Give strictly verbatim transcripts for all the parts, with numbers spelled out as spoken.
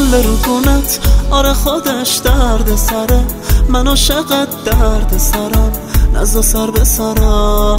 شاله رو گونت، آره خودش درد سره، من عاشقت درد سرم، نزا سر به سرم.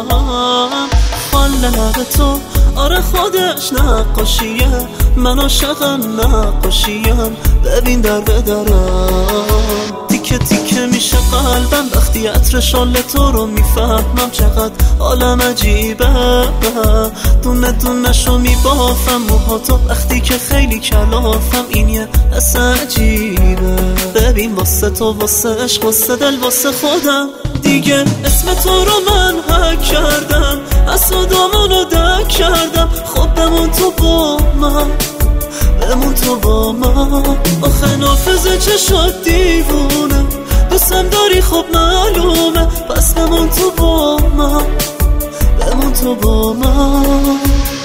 خاله لب تو، آره خودش نقاشیه، من عاشقم نقاشیم، ببین در به درم. تیکه تیکه میشه قلبم وقتی عطر شاله تو رو میفهمم، چقدر عالم عجیبه، دونه دونه شو میبافم موها تو وقتی که خیلی کلافم، این یه حس عجیبه. ببین واسه تو، واسه عشق، واسه دل، واسه خودم دیگه اسم تو رو من حک کردم، اسادامون رو دک کردم. خب بمون تو با من، بمون تو با من. آخه نافذه چه شد دیوونه، دوستم داری خب معلومه، پس بمون تو با من، بمون تو با من.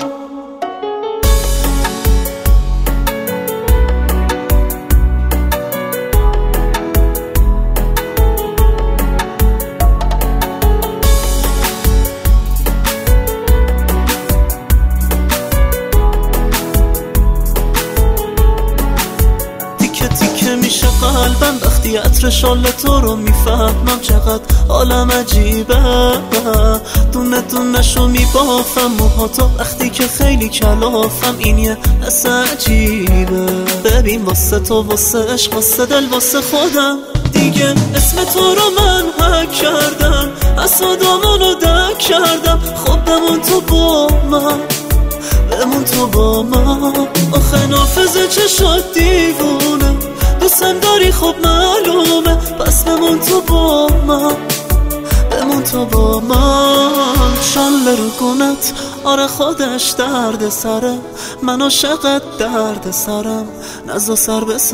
میشه قلبم وقتی عطر شاله تو رو میفهمم، چقدر عالم عجیبه، دونه دونه شو میبافم موها تو وقتی که خیلی کلافم، این یه حس عجیبه. ببین واسه تو، واسه عشق، واسه دل، واسه خودم دیگه اسم تو رو من حک کردم، اسادامون رو دک کردم. خب بمون تو با من، بمون تو با من. آخه نافذه چه شد دیوونه، دوستم داری خب معلومه، پس بمون تو با من، بمون تو با من. شاله رو گونت، آره خودش درد سره، من عاشقت درد سرم، نزا سر به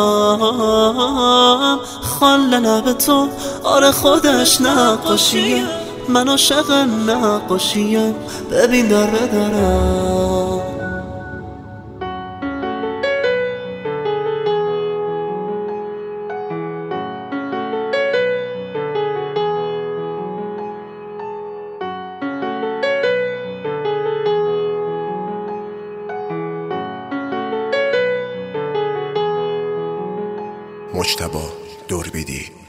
سرم. خاله لب تو، آره خودش نقاشیه، من عاشق نقاشیم، ببین در به درم. مجتبی دوربیدی.